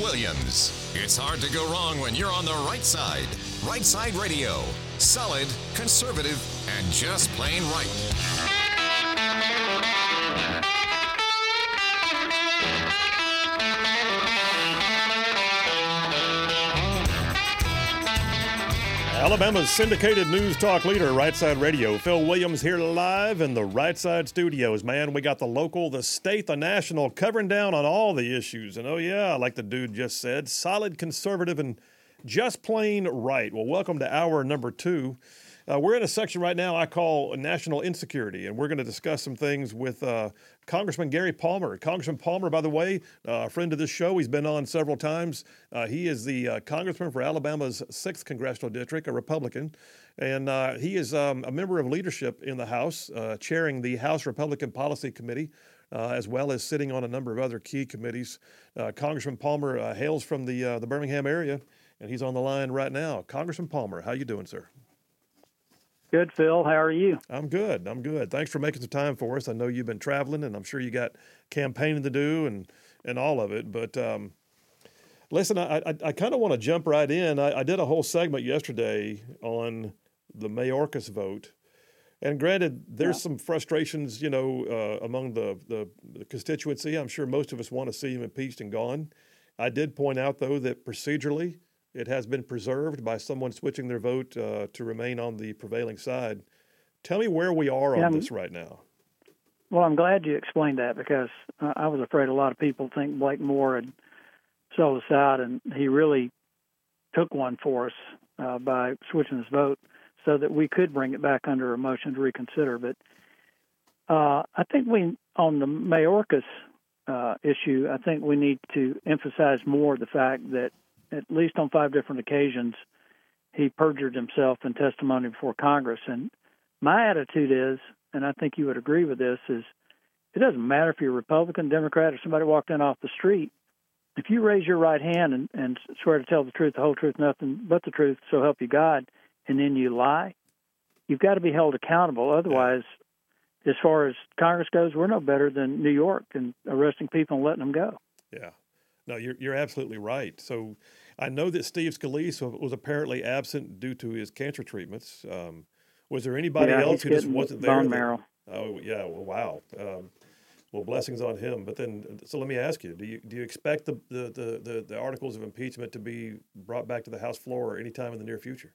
Williams. It's hard to go wrong when you're on the right side. Right Side Radio. Solid, conservative, and just plain right. Alabama's syndicated news talk leader, Right Side Radio. Phil Williams here live in the Right Side studios. Man, we got the local, the state, the national, covering down on all the issues. And oh yeah, like the dude just said, solid, conservative, and just plain right. Well, welcome to hour number 2. We're in a section right now I call national insecurity, and we're going to discuss some things with Congressman Gary Palmer. Congressman Palmer, by the way, a friend of this show. He's been on several times. He is the congressman for Alabama's 6th Congressional District, a Republican, and he is a member of leadership in the House, chairing the House Republican Policy Committee, as well as sitting on a number of other key committees. Congressman Palmer hails from the Birmingham area, and he's on the line right now. Congressman Palmer, how you doing, sir? Good, Phil. How are you? I'm good. Thanks for making some time for us. I know you've been traveling, and I'm sure you got campaigning to do and all of it. But listen, I kind of want to jump right in. I did a whole segment yesterday on the Mayorkas vote. And granted, there's some frustrations, among the constituency. I'm sure most of us want to see him impeached and gone. I did point out, though, that procedurally, it has been preserved by someone switching their vote to remain on the prevailing side. Tell me where we are on this right now. Well, I'm glad you explained that because I was afraid a lot of people think Blake Moore had sold us out, and he really took one for us by switching his vote so that we could bring it back under a motion to reconsider. But I think on the Mayorkas issue, I think we need to emphasize more the fact that at least on 5 different occasions, he perjured himself in testimony before Congress. And my attitude is, and I think you would agree with this, is it doesn't matter if you're a Republican, Democrat, or somebody walked in off the street. If you raise your right hand and swear to tell the truth, the whole truth, nothing but the truth, so help you God, and then you lie, you've got to be held accountable. Otherwise, as far as Congress goes, we're no better than New York in arresting people and letting them go. Yeah. No, you're absolutely right. So I know that Steve Scalise was apparently absent due to his cancer treatments. Was there anybody else who just wasn't there? Bone marrow. Oh, yeah. Well, wow. Well, blessings on him. But then, so let me ask you: Do you expect the articles of impeachment to be brought back to the House floor anytime in the near future?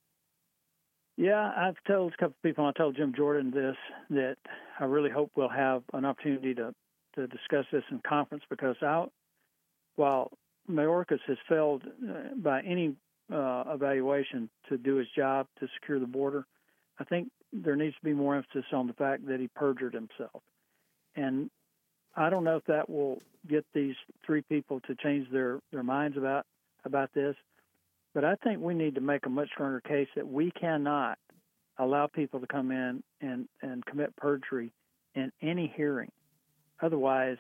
Yeah, I've told a couple of people. I told Jim Jordan this, that I really hope we'll have an opportunity to discuss this in conference because while Mayorkas has failed by any evaluation to do his job to secure the border, I think there needs to be more emphasis on the fact that he perjured himself. And I don't know if that will get these 3 people to change their minds about this, but I think we need to make a much stronger case that we cannot allow people to come in and commit perjury in any hearing. Otherwise,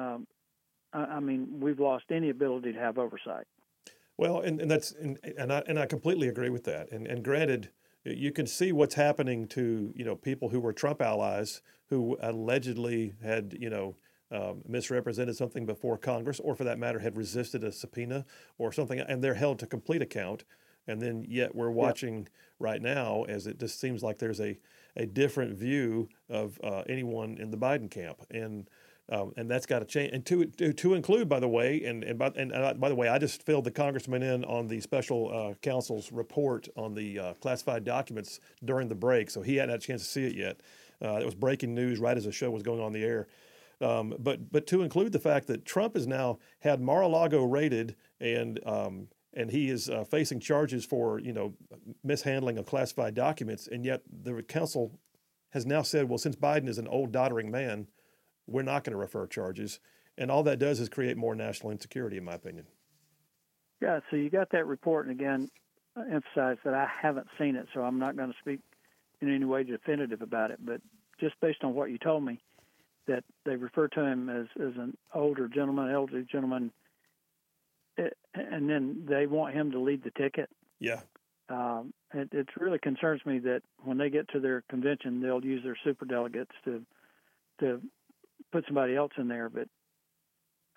we've lost any ability to have oversight. Well, and I completely agree with that. And granted, you can see what's happening to people who were Trump allies who allegedly had misrepresented something before Congress, or for that matter, had resisted a subpoena or something, and they're held to complete account. And then yet we're watching right now as it just seems like there's a different view of anyone in the Biden camp. And that's got to change. And to include, by the way, and by the way, I just filled the congressman in on the special counsel's report on the classified documents during the break, so he hadn't had a chance to see it yet. It was breaking news right as the show was going on the air. But to include the fact that Trump has now had Mar-a-Lago raided and he is facing charges for mishandling of classified documents, and yet the council has now said, well, since Biden is an old doddering man, we're not going to refer charges. And all that does is create more national insecurity, in my opinion. Yeah, so you got that report, and again, emphasize that I haven't seen it, so I'm not going to speak in any way definitive about it. But just based on what you told me, that they refer to him as an elderly gentleman, and then they want him to lead the ticket. Yeah. It really concerns me that when they get to their convention, they'll use their superdelegates to put somebody else in there. But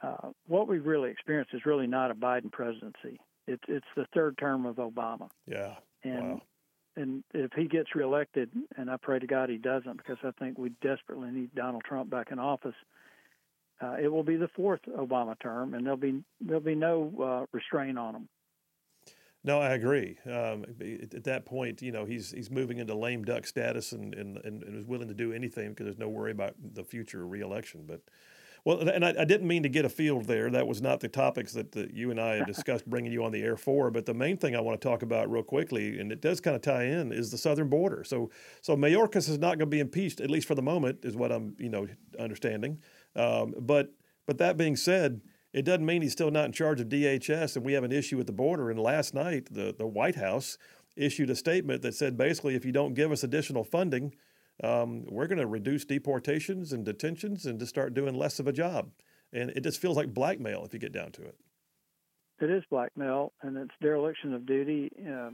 what we've really experienced is really not a Biden presidency. It's the third term of Obama. Yeah. And wow. And if he gets reelected, and I pray to God he doesn't, because I think we desperately need Donald Trump back in office, it will be the fourth Obama term, and there'll be no restraint on him. No, I agree. At that point, he's moving into lame duck status and is willing to do anything because there's no worry about the future reelection. But well, and I didn't mean to get a field there. That was not the topics that you and I had discussed bringing you on the air for. But the main thing I want to talk about real quickly, and it does kind of tie in, is the southern border. So Mayorkas is not going to be impeached, at least for the moment, is what I'm understanding. But that being said, it doesn't mean he's still not in charge of DHS, and we have an issue at the border. And last night, the White House issued a statement that said basically, if you don't give us additional funding, we're going to reduce deportations and detentions and just start doing less of a job. And it just feels like blackmail if you get down to it. It is blackmail, and it's dereliction of duty.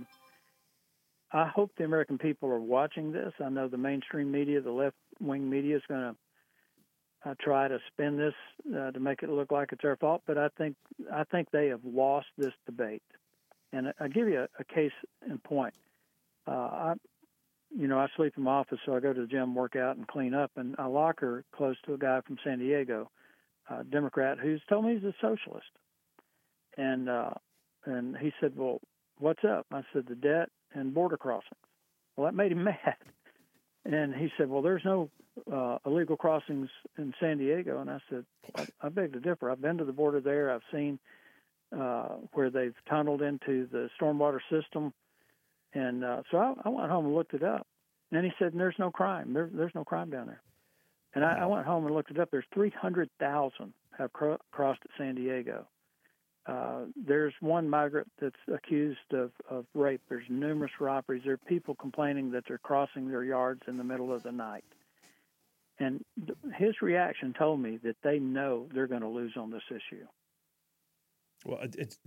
I hope the American people are watching this. I know the mainstream media, the left-wing media, is going to try to spin this to make it look like it's our fault, but I think they have lost this debate. And I'll give you a case in point. I sleep in my office, so I go to the gym, work out, and clean up, and I locker close to a guy from San Diego, a Democrat, who's told me he's a socialist. And he said, well, what's up? I said, the debt and border crossings. Well, that made him mad. And he said, well, there's no illegal crossings in San Diego. And I said, I beg to differ. I've been to the border there. I've seen where they've tunneled into the stormwater system. And so I went home and looked it up. And he said, there's no crime. There's no crime down there. And I went home and looked it up. There's 300,000 have crossed at San Diego. There's one migrant that's accused of rape. There's numerous robberies. There are people complaining that they're crossing their yards in the middle of the night. And his reaction told me that they know they're going to lose on this issue. Well,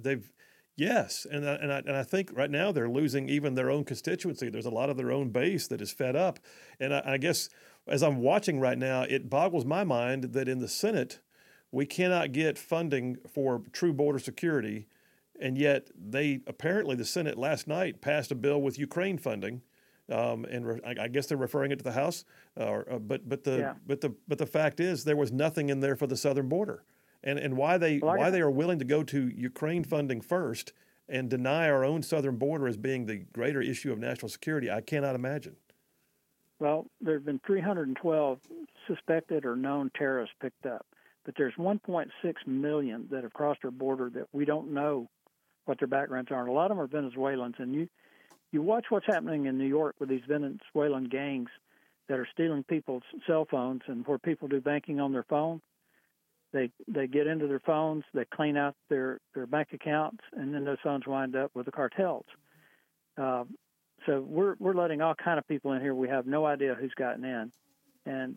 yes, and I think right now they're losing even their own constituency. There's a lot of their own base that is fed up, and I guess as I'm watching right now, it boggles my mind that in the Senate we cannot get funding for true border security, and yet apparently the Senate last night passed a bill with Ukraine funding. And I guess they're referring it to the House, but the fact is there was nothing in there for the southern border, and why they are willing to go to Ukraine funding first and deny our own southern border as being the greater issue of national security, I cannot imagine. Well, there have been 312 suspected or known terrorists picked up, but there's 1.6 million that have crossed our border that we don't know what their backgrounds are, and a lot of them are Venezuelans, and You watch what's happening in New York with these Venezuelan gangs that are stealing people's cell phones, and where people do banking on their phone. They get into their phones, they clean out their bank accounts, and then those phones wind up with the cartels. So we're letting all kind of people in here. We have no idea who's gotten in, and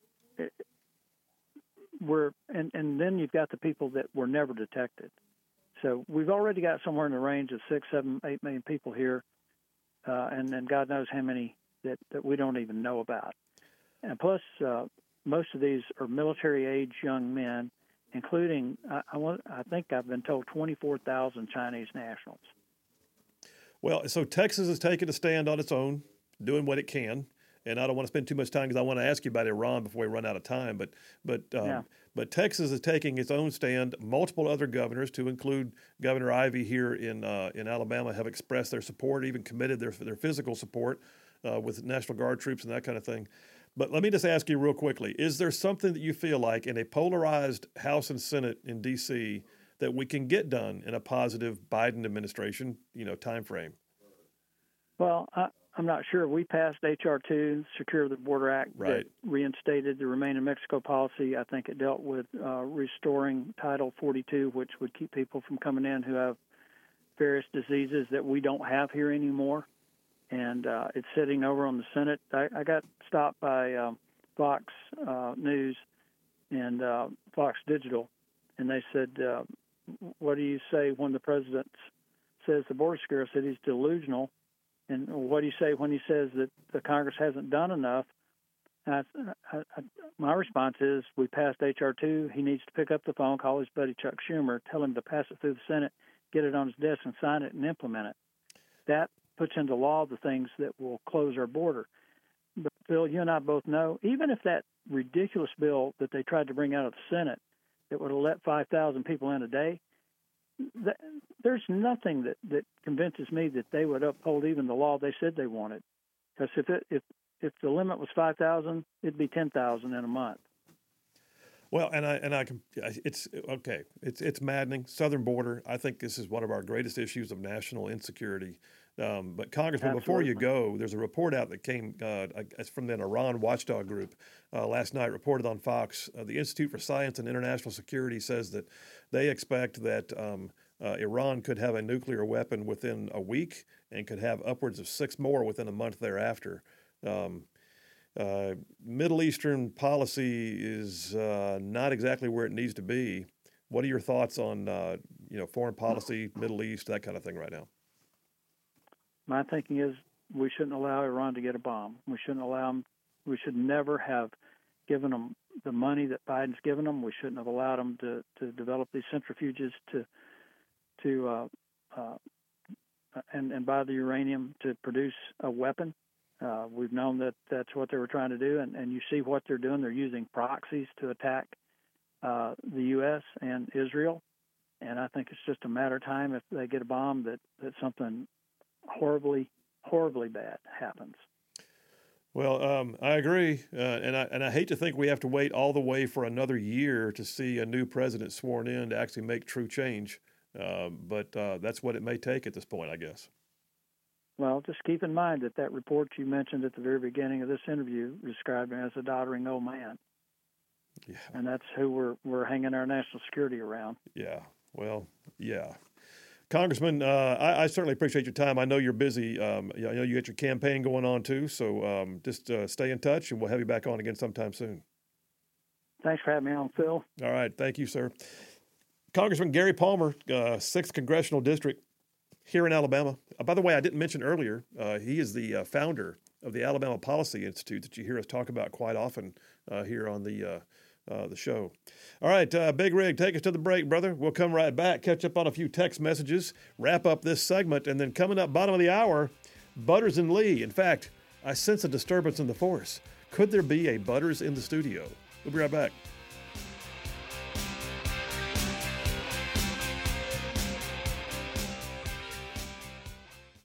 then you've got the people that were never detected. So we've already got somewhere in the range of 6, 7, 8 million people here. And then God knows how many that we don't even know about. And plus, most of these are military-age young men, including, I think I've been told, 24,000 Chinese nationals. Well, so Texas is taking a stand on its own, doing what it can. And I don't want to spend too much time because I want to ask you about Iran before we run out of time. But Texas is taking its own stand. Multiple other governors, to include Governor Ivey here in Alabama, have expressed their support, even committed their physical support with National Guard troops and that kind of thing. But let me just ask you real quickly: is there something that you feel like in a polarized House and Senate in D.C. that we can get done in a positive Biden administration, time frame? Well, I'm not sure. We passed H.R. 2, Secure the Border Act, right, that reinstated the Remain in Mexico policy. I think it dealt with restoring Title 42, which would keep people from coming in who have various diseases that we don't have here anymore. And it's sitting over on the Senate. I got stopped by Fox News and Fox Digital, and they said, what do you say when the president says the border security? I said he's delusional. And what do you say when he says that the Congress hasn't done enough? My response is we passed H.R. 2. He needs to pick up the phone, call his buddy Chuck Schumer, tell him to pass it through the Senate, get it on his desk, and sign it and implement it. That puts into law the things that will close our border. But, Phil, you and I both know, even if that ridiculous bill that they tried to bring out of the Senate that would have let 5,000 people in a day, there's nothing that convinces me that they would uphold even the law they said they wanted. Because if the limit was 5,000, it'd be 10,000 in a month. Well, it's okay. It's maddening. Southern border. I think this is one of our greatest issues of national insecurity. But Congressman, Absolutely. before you go, there's a report out that came from the Iran watchdog group last night, reported on Fox. The Institute for Science and International Security says that they expect that Iran could have a nuclear weapon within a week and could have upwards of 6 more within a month thereafter. Middle Eastern policy is not exactly where it needs to be. What are your thoughts on foreign policy, Middle East, that kind of thing right now? My thinking is we shouldn't allow Iran to get a bomb. We shouldn't allow them. We should never have given them the money that Biden's given them. We shouldn't have allowed them to develop these centrifuges and buy the uranium to produce a weapon. We've known that that's what they were trying to do, and you see what they're doing. They're using proxies to attack the U.S. and Israel, and I think it's just a matter of time if they get a bomb that something horribly, horribly bad happens. Well, I agree, and I hate to think we have to wait all the way for another year to see a new president sworn in to actually make true change, but that's what it may take at this point, I guess. Well, just keep in mind that report you mentioned at the very beginning of this interview described him as a doddering old man. Yeah. And that's who we're hanging our national security around. Yeah. Well, yeah. Congressman, I certainly appreciate your time. I know you're busy. I know you got your campaign going on too, so just stay in touch, and we'll have you back on again sometime soon. Thanks for having me on, Phil. All right. Thank you, sir. Congressman Gary Palmer, 6th Congressional District here in Alabama. By the way, I didn't mention earlier, he is the founder of the Alabama Policy Institute that you hear us talk about quite often here on the show. All right, Big Rig, take us to the break, brother. We'll come right back, catch up on a few text messages, wrap up this segment, and then coming up bottom of the hour, Butters and Lee. In fact, I sense a disturbance in the force. Could there be a Butters in the studio? We'll be right back.